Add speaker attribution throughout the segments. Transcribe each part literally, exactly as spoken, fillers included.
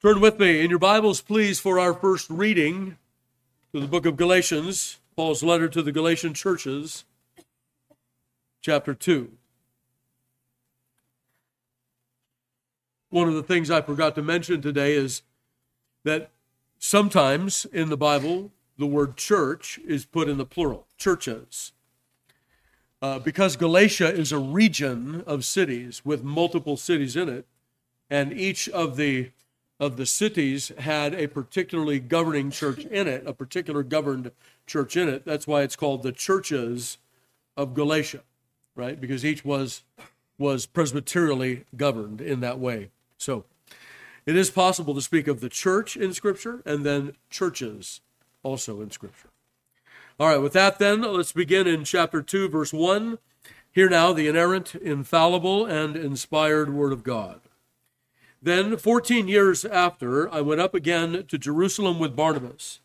Speaker 1: Turn with me in your Bibles, please, for our first reading to the book of Galatians, Paul's letter to the Galatian churches, chapter two. One of the things I forgot to mention today is that sometimes in the Bible, the word church is put in the plural, churches. Uh, because Galatia is a region of cities with multiple cities in it, and each of the of the cities had a particularly governing church in it, a particular governed church in it. That's why it's called the churches of Galatia, right? Because each was was presbyterially governed in that way. So it is possible to speak of the church in Scripture and then churches also in Scripture. All right, with that then, let's begin in chapter two, verse one. Hear now the inerrant, infallible, and inspired Word of God. Then, fourteen years after, I went up again to Jerusalem with Barnabas,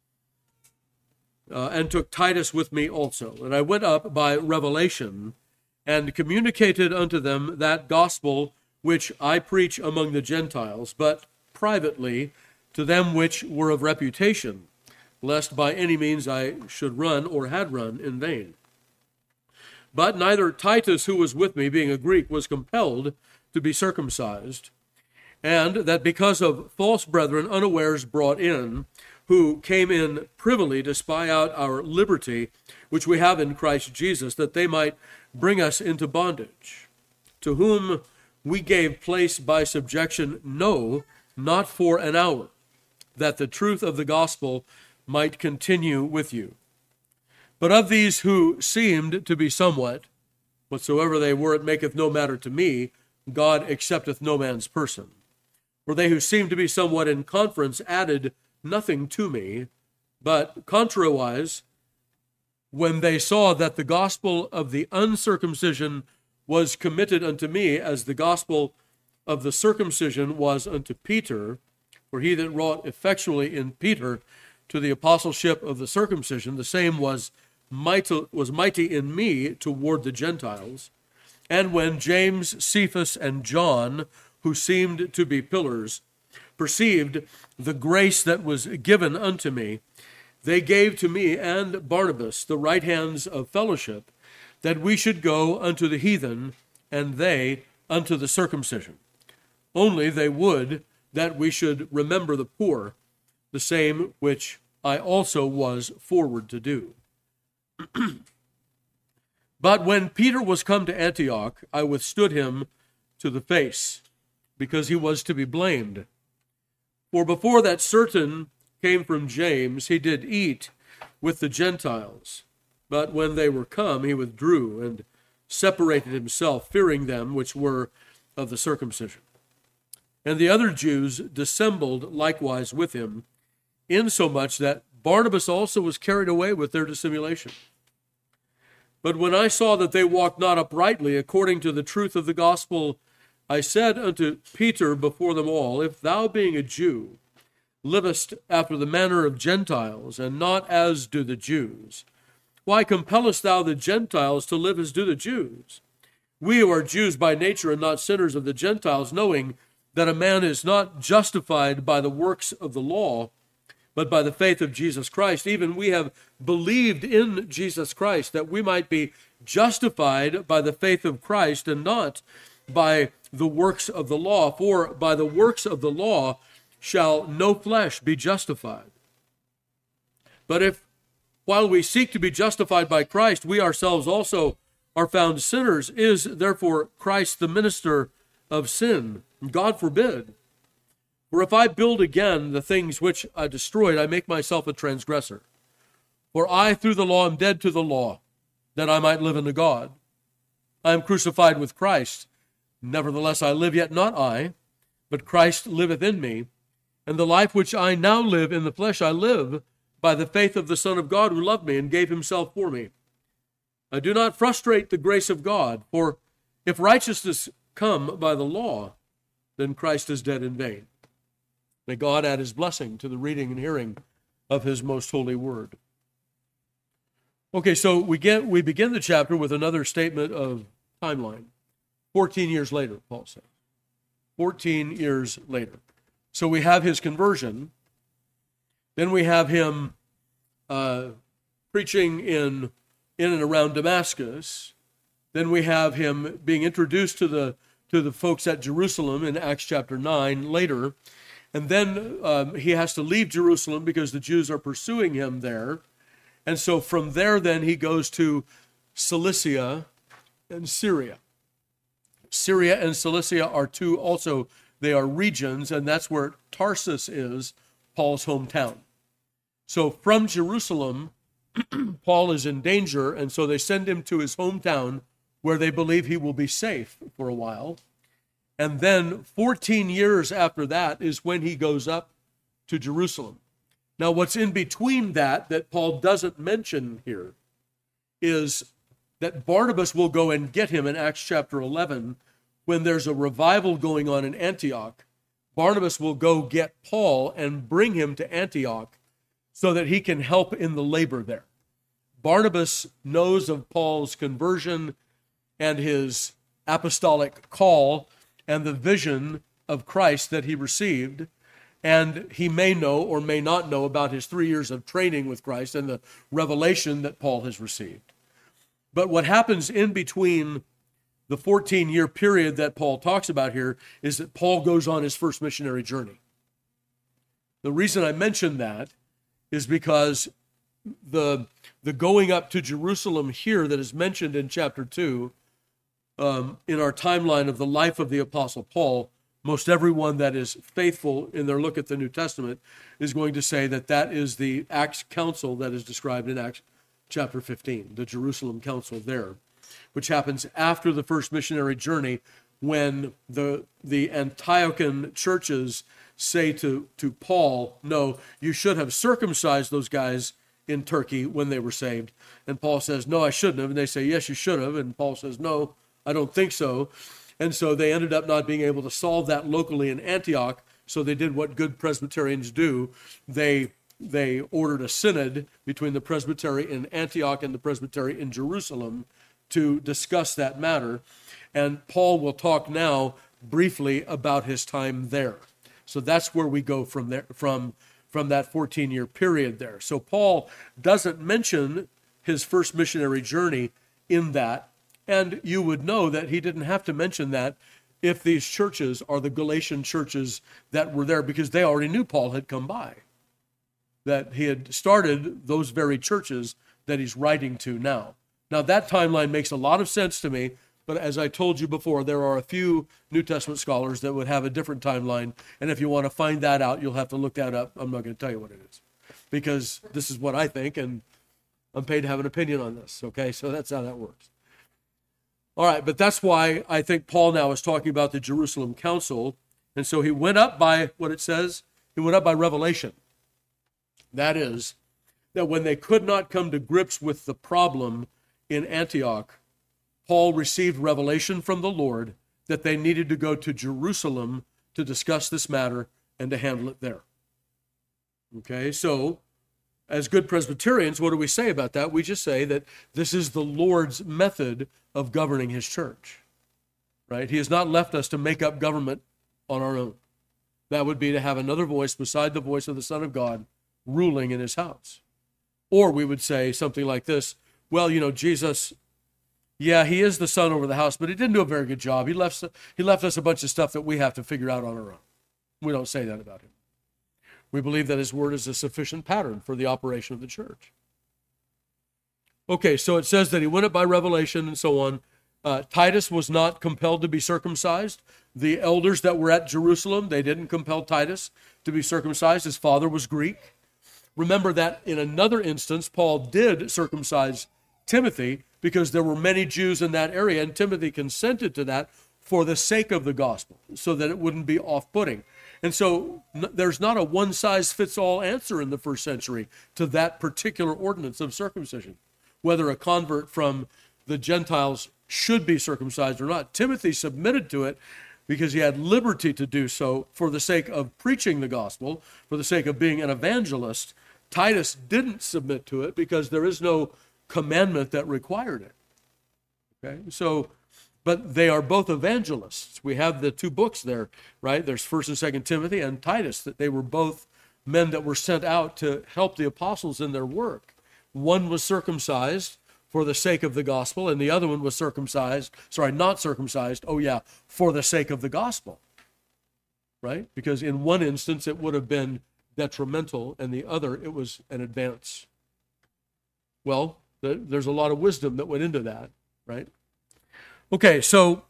Speaker 1: uh, and took Titus with me also. And I went up by revelation, and communicated unto them that gospel which I preach among the Gentiles, but privately to them which were of reputation, lest by any means I should run or had run in vain. But neither Titus, who was with me, being a Greek, was compelled to be circumcised, and that because of false brethren unawares brought in, who came in privily to spy out our liberty, which we have in Christ Jesus, that they might bring us into bondage, to whom we gave place by subjection, no, not for an hour, that the truth of the gospel might continue with you. But of these who seemed to be somewhat, whatsoever they were, it maketh no matter to me, God accepteth no man's person. For they who seemed to be somewhat in conference added nothing to me, but contrariwise, when they saw that the gospel of the uncircumcision was committed unto me, as the gospel of the circumcision was unto Peter, for he that wrought effectually in Peter to the apostleship of the circumcision, the same was mighty, was mighty in me toward the Gentiles. And when James, Cephas, and John, who seemed to be pillars, perceived the grace that was given unto me, they gave to me and Barnabas the right hands of fellowship, that we should go unto the heathen, and they unto the circumcision. Only they would that we should remember the poor, the same which I also was forward to do. But when Peter was come to Antioch, I withstood him to the face, because he was to be blamed. For before that certain came from James, he did eat with the Gentiles. But when they were come, he withdrew and separated himself, fearing them which were of the circumcision. And the other Jews dissembled likewise with him, insomuch that Barnabas also was carried away with their dissimulation. But when I saw that they walked not uprightly according to the truth of the gospel, I said unto Peter before them all, if thou, being a Jew, livest after the manner of Gentiles, and not as do the Jews, why compellest thou the Gentiles to live as do the Jews? We who are Jews by nature and not sinners of the Gentiles, knowing that a man is not justified by the works of the law, but by the faith of Jesus Christ. Even we have believed in Jesus Christ, that we might be justified by the faith of Christ and not by the works of the law. For by the works of the law shall no flesh be justified. But if, while we seek to be justified by Christ, we ourselves also are found sinners, is therefore Christ the minister of sin? God forbid. For if I build again the things which I destroyed, I make myself a transgressor. For I through the law am dead to the law, that I might live unto God. I am crucified with Christ. Nevertheless I live, yet not I, but Christ liveth in me. And the life which I now live in the flesh I live by the faith of the Son of God, who loved me and gave himself for me. I do not frustrate the grace of God, for if righteousness come by the law, then Christ is dead in vain. May God add his blessing to the reading and hearing of his most holy word. Okay, so we get we begin the chapter with another statement of timeline. Fourteen years later, Paul says. Fourteen years later. So we have his conversion. Then we have him uh, preaching in, in and around Damascus. Then we have him being introduced to the to the folks at Jerusalem in Acts chapter nine later. And then um, he has to leave Jerusalem because the Jews are pursuing him there. And so from there, then he goes to Cilicia and Syria. Syria and Cilicia are two also, they are regions, and that's where Tarsus is, Paul's hometown. So from Jerusalem, Paul is in danger, and so they send him to his hometown where they believe he will be safe for a while. And then fourteen years after that is when he goes up to Jerusalem. Now, what's in between that, that Paul doesn't mention here, is that Barnabas will go and get him in Acts chapter eleven. When there's a revival going on in Antioch, Barnabas will go get Paul and bring him to Antioch so that he can help in the labor there. Barnabas knows of Paul's conversion and his apostolic call and the vision of Christ that he received, and he may know or may not know about his three years of training with Christ and the revelation that Paul has received. But what happens in between the fourteen-year period that Paul talks about here is that Paul goes on his first missionary journey. The reason I mention that is because the, the going up to Jerusalem here that is mentioned in chapter two, um, in our timeline of the life of the Apostle Paul, most everyone that is faithful in their look at the New Testament is going to say that that is the Acts Council that is described in Acts chapter fifteen, the Jerusalem Council there, which happens after the first missionary journey when the, the Antiochian churches say to, to Paul, no, you should have circumcised those guys in Turkey when they were saved. And Paul says, no, I shouldn't have. And they say, yes, you should have. And Paul says, no, I don't think so. And so they ended up not being able to solve that locally in Antioch. So they did what good Presbyterians do. They they ordered a synod between the presbytery in Antioch and the presbytery in Jerusalem to discuss that matter. And Paul will talk now briefly about his time there. So that's where we go from there, from, from that fourteen-year period there. So Paul doesn't mention his first missionary journey in that. And you would know that he didn't have to mention that if these churches are the Galatian churches that were there, because they already knew Paul had come by, that he had started those very churches that he's writing to now. Now, that timeline makes a lot of sense to me, but as I told you before, there are a few New Testament scholars that would have a different timeline, and if you want to find that out, you'll have to look that up. I'm not going to tell you what it is, because this is what I think, and I'm paid to have an opinion on this, okay? So that's how that works. All right, but that's why I think Paul now is talking about the Jerusalem Council. And so he went up by, what it says, he went up by revelation. That is, that when they could not come to grips with the problem in Antioch, Paul received revelation from the Lord that they needed to go to Jerusalem to discuss this matter and to handle it there. Okay, so as good Presbyterians, what do we say about that? We just say that this is the Lord's method of governing his church, right? He has not left us to make up government on our own. That would be to have another voice beside the voice of the Son of God ruling in his house. Or we would say something like this, well, you know, Jesus, yeah, he is the son over the house, but he didn't do a very good job. He left, he left us a bunch of stuff that we have to figure out on our own. We don't say that about him. We believe that his word is a sufficient pattern for the operation of the church. Okay, so it says that he went up by revelation and so on. Uh, Titus was not compelled to be circumcised. The elders that were at Jerusalem, they didn't compel Titus to be circumcised. His father was Greek. Remember that in another instance, Paul did circumcise Timothy because there were many Jews in that area, and Timothy consented to that for the sake of the gospel, so that it wouldn't be off-putting. And so n- there's not a one-size-fits-all answer in the first century to that particular ordinance of circumcision, whether a convert from the Gentiles should be circumcised or not. Timothy submitted to it because he had liberty to do so for the sake of preaching the gospel, for the sake of being an evangelist. Titus didn't submit to it because there is no commandment that required it. Okay, so but they are both evangelists. We have the two books there, right? There's First and Second Timothy and Titus, that they were both men that were sent out to help the apostles in their work. One was circumcised for the sake of the gospel, and the other one was circumcised, sorry, not circumcised, oh yeah, for the sake of the gospel, right? Because in one instance it would have been detrimental, and the other it was an advance. Well, there's a lot of wisdom that went into that, right? Okay, so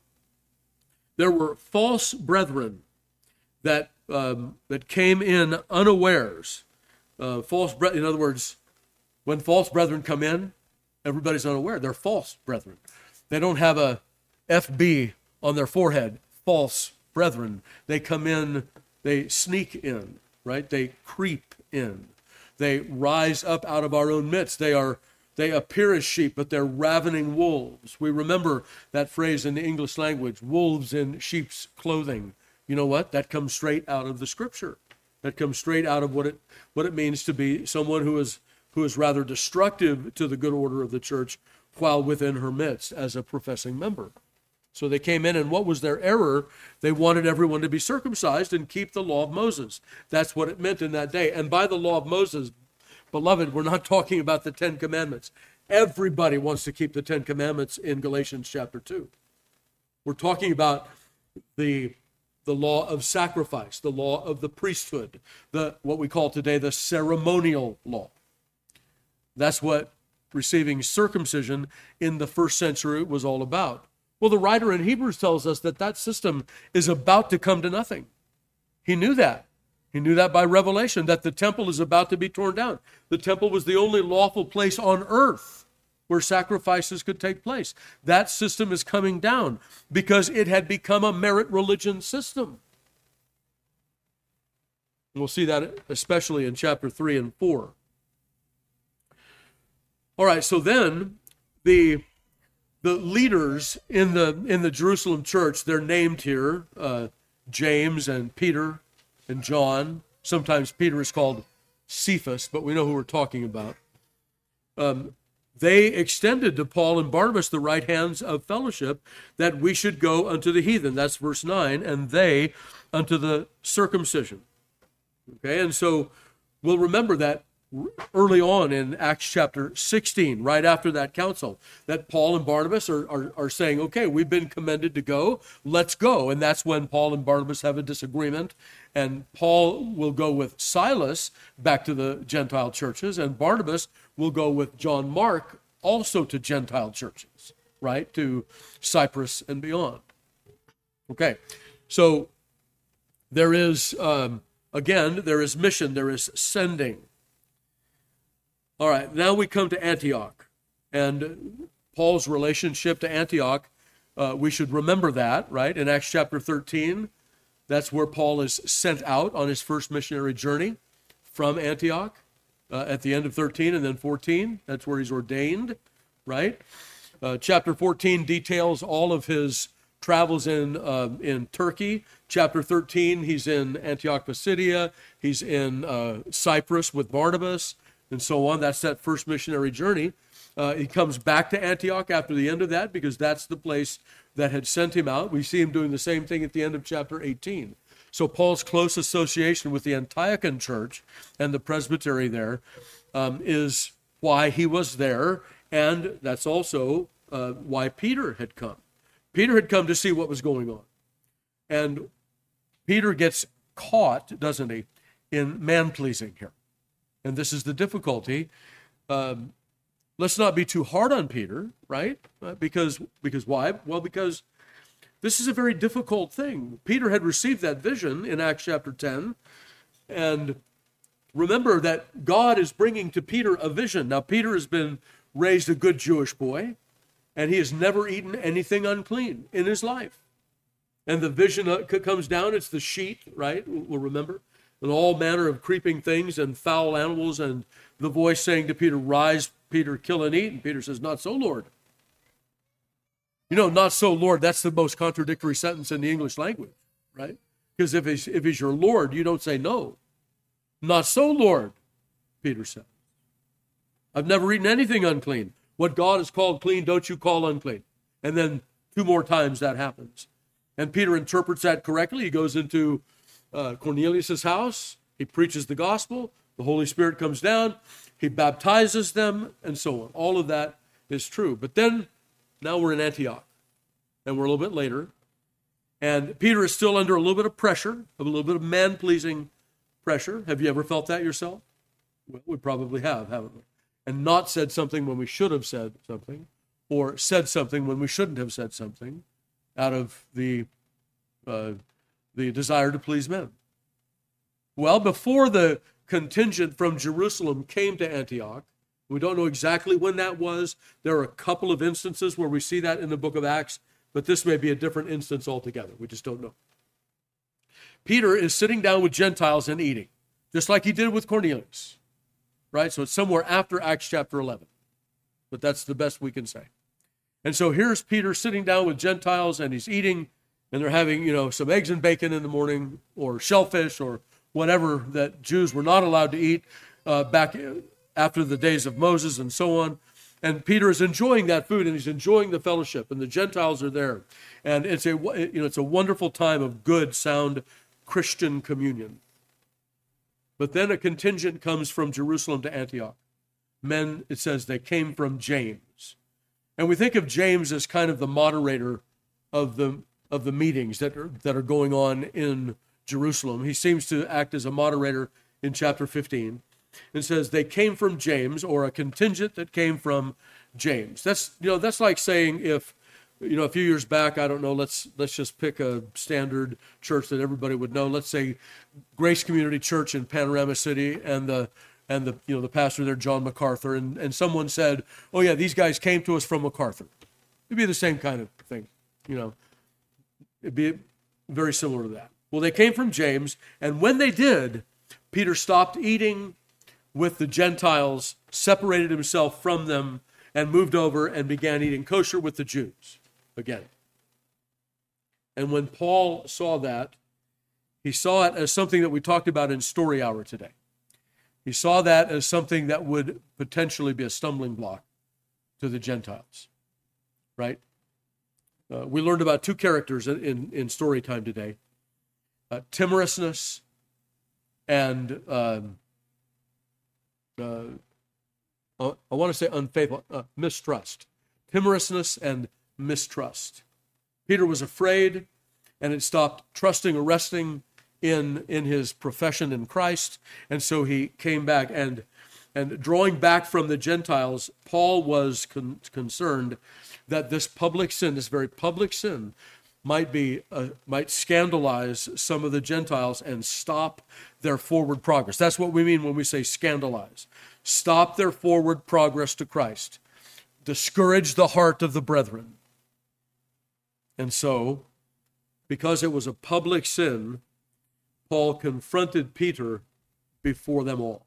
Speaker 1: there were false brethren that um, that came in unawares. Uh, false, bre- in other words, when false brethren come in, everybody's unaware. They're false brethren. They don't have a F B on their forehead, false brethren. They come in, they sneak in, right? They creep in. They rise up out of our own midst. They are They appear as sheep, but they're ravening wolves. We remember that phrase in the English language, wolves in sheep's clothing. You know what? That comes straight out of the Scripture. That comes straight out of what it what it means to be someone who is who is rather destructive to the good order of the church while within her midst as a professing member. So they came in, and what was their error? They wanted everyone to be circumcised and keep the law of Moses. That's what it meant in that day. And by the law of Moses, beloved, we're not talking about the Ten Commandments. Everybody wants to keep the Ten Commandments in Galatians chapter two. We're talking about the, the law of sacrifice, the law of the priesthood, the what we call today the ceremonial law. That's what receiving circumcision in the first century was all about. Well, the writer in Hebrews tells us that that system is about to come to nothing. He knew that. He knew that by revelation, that the temple is about to be torn down. The temple was the only lawful place on earth where sacrifices could take place. That system is coming down because it had become a merit religion system. We'll see that especially in chapter three and four. All right, so then the the leaders in the in the Jerusalem church, they're named here, uh, James and Peter and John. Sometimes Peter is called Cephas, but we know who we're talking about. Um, they extended to Paul and Barnabas the right hands of fellowship, that we should go unto the heathen. That's verse nine, and they unto the circumcision. Okay, and so we'll remember that early on in Acts chapter sixteen, right after that council, that Paul and Barnabas are, are, are saying, okay, we've been commended to go, let's go. And that's when Paul and Barnabas have a disagreement. And Paul will go with Silas back to the Gentile churches, and Barnabas will go with John Mark also to Gentile churches, right, to Cyprus and beyond. Okay, so there is, um, again, there is mission, there is sending. All right, now we come to Antioch, and Paul's relationship to Antioch, uh, we should remember that, right? In Acts chapter thirteen, that's where Paul is sent out on his first missionary journey from Antioch uh, at the end of thirteen, and then fourteen, that's where he's ordained, right? Uh, chapter fourteen details all of his travels in uh, in Turkey. Chapter thirteen, he's in Antioch Pisidia, he's in uh, Cyprus with Barnabas, and so on. That's that first missionary journey. Uh, he comes back to Antioch after the end of that because that's the place that had sent him out. We see him doing the same thing at the end of chapter eighteen. So Paul's close association with the Antiochian church and the presbytery there um, is why he was there, and that's also uh, why Peter had come. Peter had come to see what was going on. And Peter gets caught, doesn't he, in man-pleasing here. And this is the difficulty. Um, let's not be too hard on Peter, right? Uh, because because why? Well, because this is a very difficult thing. Peter had received that vision in Acts chapter ten. And remember that God is bringing to Peter a vision. Now, Peter has been raised a good Jewish boy, and he has never eaten anything unclean in his life. And the vision comes down. It's the sheet, right? We'll remember. And all manner of creeping things and foul animals, and the voice saying to Peter, "Rise, Peter, kill and eat." And Peter says, "Not so, Lord." You know, "Not so, Lord," that's the most contradictory sentence in the English language, right? Because if he's, if he's your Lord, you don't say no. "Not so, Lord," Peter said. "I've never eaten anything unclean. What God has called clean, don't you call unclean." And then Two more times that happens. And Peter interprets that correctly. He goes into uh, Cornelius' house. He preaches the gospel. The Holy Spirit comes down. He baptizes them, and so on. All of that is true. But then, now we're in Antioch, and we're a little bit later. And Peter is still under a little bit of pressure, a little bit of man-pleasing pressure. Have you ever felt that yourself? Well, we probably have, haven't we? And not said something when we should have said something, or said something when we shouldn't have said something, out of the uh, the desire to please men. Well, before the contingent from Jerusalem came to Antioch, we don't know exactly when that was. There are a couple of instances where we see that in the book of Acts, but this may be a different instance altogether. We just don't know. Peter is sitting down with Gentiles and eating, just like he did with Cornelius, right? So it's somewhere after Acts chapter eleven, but that's the best we can say. And so here's Peter sitting down with Gentiles, and he's eating, and they're having, you know, some eggs and bacon in the morning, or shellfish, or whatever that Jews were not allowed to eat uh, back after the days of Moses and so on. And Peter is enjoying that food, and he's enjoying the fellowship, and the Gentiles are there. And it's a, you know, it's a wonderful time of good, sound Christian communion. But then a contingent comes from Jerusalem to Antioch. Men, it says, they came from James. And we think of James as kind of the moderator of the of the meetings that are, that are going on in Jerusalem. He seems to act as a moderator in chapter fifteen. It says they came from James, or a contingent that came from James. That's, you know, that's like saying if, you know, a few years back, I don't know, let's let's just pick a standard church that everybody would know. Let's say Grace Community Church in Panorama City, and the and the you know the pastor there, John MacArthur, and, and someone said, oh yeah, these guys came to us from MacArthur. It'd be the same kind of thing, you know. It'd be very similar to that. Well, they came from James, and when they did, Peter stopped eating with the Gentiles, separated himself from them, and moved over and began eating kosher with the Jews again. And when Paul saw that, he saw it as something that we talked about in Story Hour today. He saw that as something that would potentially be a stumbling block to the Gentiles, right? Uh, we learned about two characters in, in, in story time today, uh, timorousness and um, uh, uh, I want to say unfaithful, uh, mistrust. Timorousness and mistrust. Peter was afraid and had stopped trusting or resting in, in his profession in Christ, and so he came back. And, and drawing back from the Gentiles, Paul was con- concerned that this public sin, this very public sin, might be uh, might scandalize some of the Gentiles and stop their forward progress. That's what we mean when we say scandalize. Stop their forward progress to Christ. Discourage the heart of the brethren. And so, because it was a public sin, Paul confronted Peter before them all.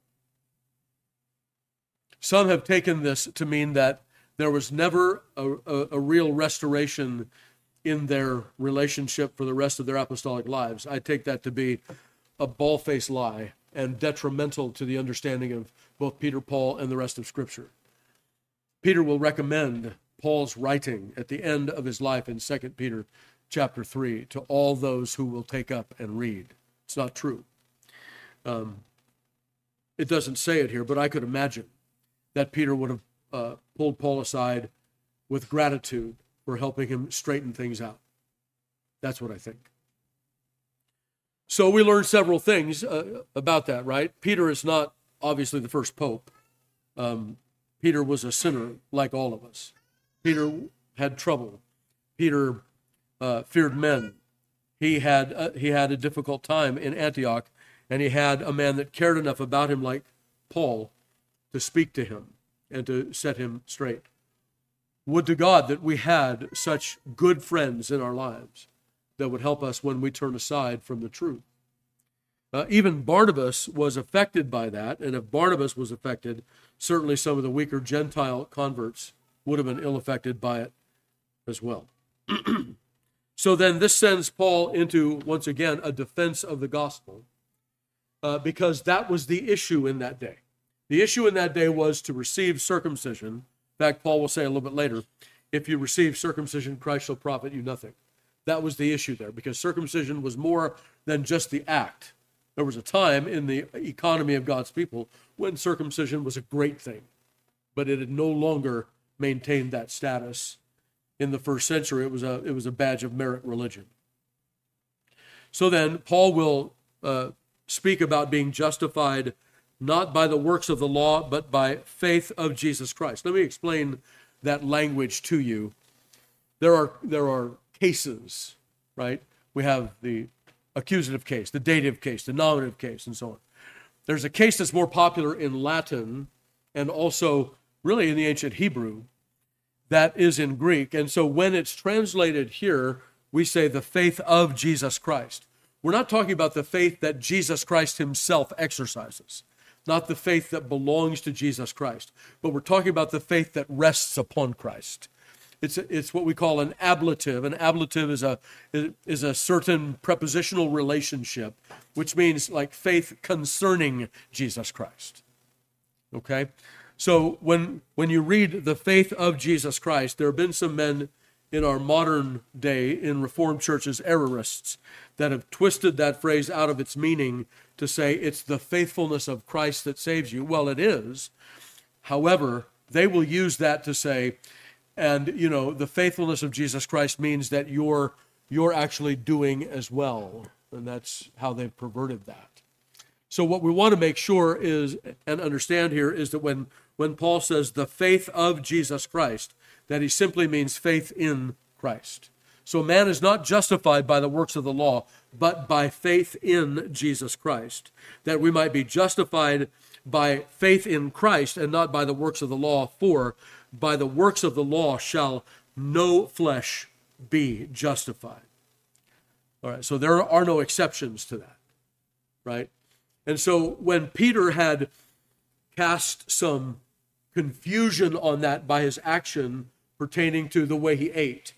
Speaker 1: Some have taken this to mean that there was never a, a, a real restoration in their relationship for the rest of their apostolic lives. I take that to be a bald-faced lie and detrimental to the understanding of both Peter, Paul, and the rest of Scripture. Peter will recommend Paul's writing at the end of his life in Second Peter chapter three to all those who will take up and read. It's not true. Um, it doesn't say it here, but I could imagine that Peter would have uh, pulled Paul aside with gratitude for helping him straighten things out. That's what I think. So we learned several things uh, about that, right? Peter is not obviously the first pope. Um, Peter was a sinner like all of us. Peter had trouble. Peter uh, feared men. He had uh, he had a difficult time in Antioch, and he had a man that cared enough about him like Paul to speak to him and to set him straight. Would to God that we had such good friends in our lives that would help us when we turn aside from the truth. Uh, even Barnabas was affected by that, and if Barnabas was affected, certainly some of the weaker Gentile converts would have been ill-affected by it as well. So then this sends Paul into, once again, a defense of the gospel, uh, because that was the issue in that day. The issue in that day was to receive circumcision. In fact, Paul will say a little bit later, if you receive circumcision, Christ shall profit you nothing. That was the issue there, because circumcision was more than just the act. There was a time in the economy of God's people when circumcision was a great thing, but it had no longer maintained that status. In the first century, it was a, it was a badge of merit religion. So then, Paul will uh, speak about being justified not by the works of the law, but by faith of Jesus Christ. Let me explain that language to you. There are, there are cases, right? We have the accusative case, the dative case, the nominative case, and so on. There's a case that's more popular in Latin and also really in the ancient Hebrew that is in Greek. And so when it's translated here, we say the faith of Jesus Christ. We're not talking about the faith that Jesus Christ himself exercises, not the faith that belongs to Jesus Christ, but we're talking about the faith that rests upon Christ. It's, it's what we call an ablative. An ablative is a, is a certain prepositional relationship, which means like faith concerning Jesus Christ. Okay? So when, when you read the faith of Jesus Christ, there have been some men in our modern day in Reformed churches, errorists, that have twisted that phrase out of its meaning to say it's the faithfulness of Christ that saves you. Well, it is. However, they will use that to say, and, you know, the faithfulness of Jesus Christ means that you're you're actually doing as well. And that's how they've perverted that. So what we want to make sure is, and understand here, is that when, when Paul says the faith of Jesus Christ, that he simply means faith in Christ. So man is not justified by the works of the law, but by faith in Jesus Christ, that we might be justified by faith in Christ and not by the works of the law, for by the works of the law shall no flesh be justified. All right, so there are no exceptions to that, right? And so when Peter had cast some confusion on that by his action pertaining to the way he ate,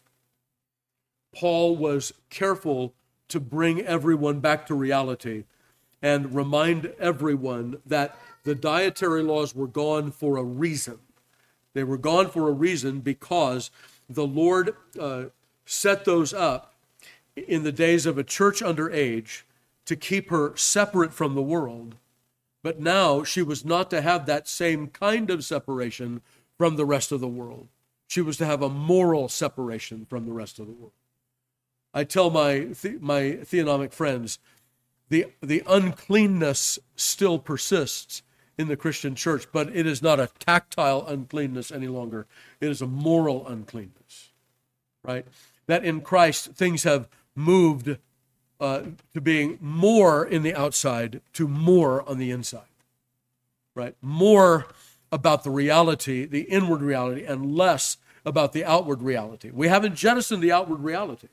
Speaker 1: Paul was careful to bring everyone back to reality and remind everyone that the dietary laws were gone for a reason. They were gone for a reason because the Lord uh, set those up in the days of a church under age to keep her separate from the world. But now she was not to have that same kind of separation from the rest of the world. She was to have a moral separation from the rest of the world. I tell my the, my theonomic friends, the, the uncleanness still persists in the Christian church, but it is not a tactile uncleanness any longer. It is a moral uncleanness, right? That in Christ, things have moved uh, to being more in the outside to more on the inside, right? More about the reality, the inward reality, and less about the outward reality. We haven't jettisoned the outward reality,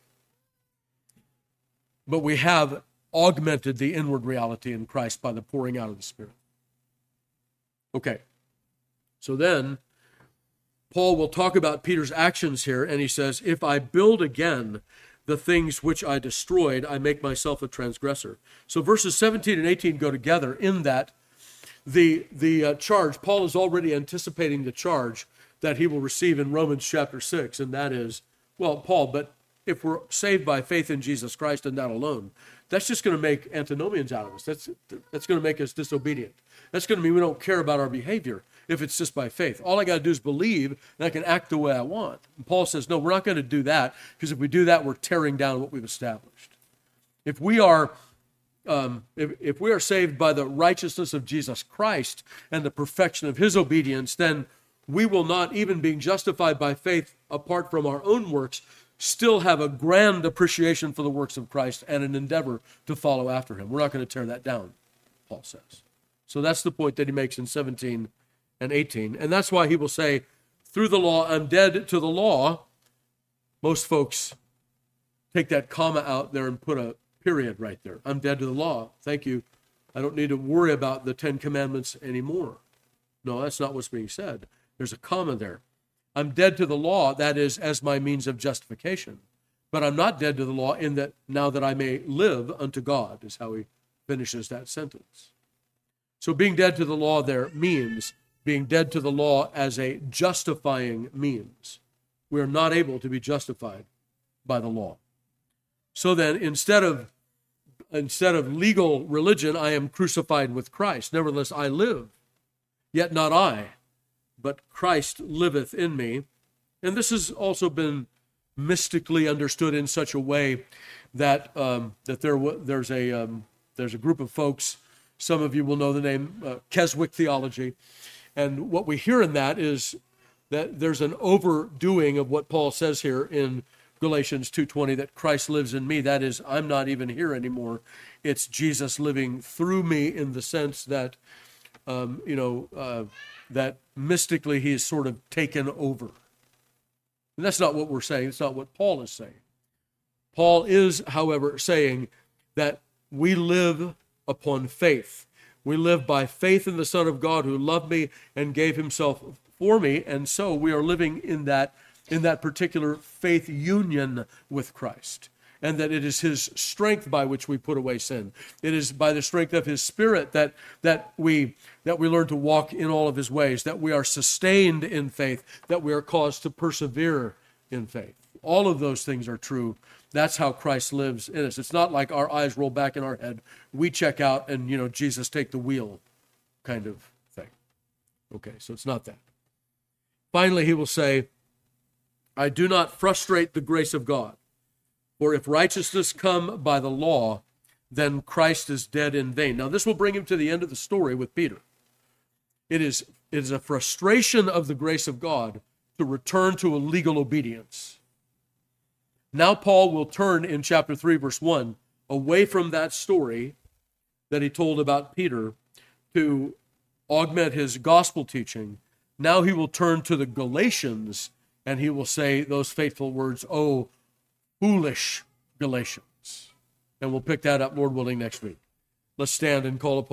Speaker 1: but we have augmented the inward reality in Christ by the pouring out of the Spirit. Okay, so then Paul will talk about Peter's actions here, and he says, if I build again the things which I destroyed, I make myself a transgressor. So verses seventeen and eighteen go together in that the, the uh, charge, Paul is already anticipating the charge that he will receive in Romans chapter six, and that is, well, Paul, but if we're saved by faith in Jesus Christ and that alone, that's just going to make antinomians out of us. That's, that's going to make us disobedient. That's going to mean we don't care about our behavior if it's just by faith. All I got to do is believe, and I can act the way I want. And Paul says, no, we're not going to do that, because if we do that, we're tearing down what we've established. If we are um, if, if we are saved by the righteousness of Jesus Christ and the perfection of his obedience, then we will not, even being justified by faith apart from our own works, still have a grand appreciation for the works of Christ and an endeavor to follow after him. We're not going to tear that down, Paul says. So that's the point that he makes in seventeen and eighteen. And that's why he will say, through the law, I'm dead to the law. Most folks take that comma out there and put a period right there. I'm dead to the law. Thank you. I don't need to worry about the Ten Commandments anymore. No, that's not what's being said. There's a comma there. I'm dead to the law, that is, as my means of justification. But I'm not dead to the law in that now that I may live unto God, is how he finishes that sentence. So being dead to the law there means being dead to the law as a justifying means. we are not able to be justified by the law. So then, instead of instead of legal religion, I am crucified with Christ. Nevertheless, I live, yet not I, but Christ liveth in me. And this has also been mystically understood in such a way that um, that there there's a um, there's a group of folks. Some of you will know the name uh, Keswick theology, and what we hear in that is that there's an overdoing of what Paul says here in Galatians two twenty, that Christ lives in me. That is, I'm not even here anymore. It's Jesus living through me, in the sense that, um, you know, uh, that mystically he is sort of taken over. And that's not what we're saying. It's not what Paul is saying. Paul is, however, saying that we live upon faith. We live by faith in the Son of God who loved me and gave himself for me. And so we are living in that in that particular faith union with Christ, and that it is his strength by which we put away sin. It is by the strength of his Spirit that that we that we learn to walk in all of his ways, that we are sustained in faith, that we are caused to persevere in faith. All of those things are true. That's how Christ lives in us. It's not like our eyes roll back in our head, we check out, and, you know, Jesus take the wheel kind of thing. Okay, so it's not that. Finally, he will say, I do not frustrate the grace of God. For if righteousness come by the law, then Christ is dead in vain. Now, this will bring him to the end of the story with Peter. It is, it is a frustration of the grace of God to return to a legal obedience. Now, Paul will turn in chapter three, verse one, away from that story that he told about Peter to augment his gospel teaching. Now he will turn to the Galatians, and he will say those faithful words, "Oh, foolish Galatians." And we'll pick that up, Lord willing, next week. Let's stand and call upon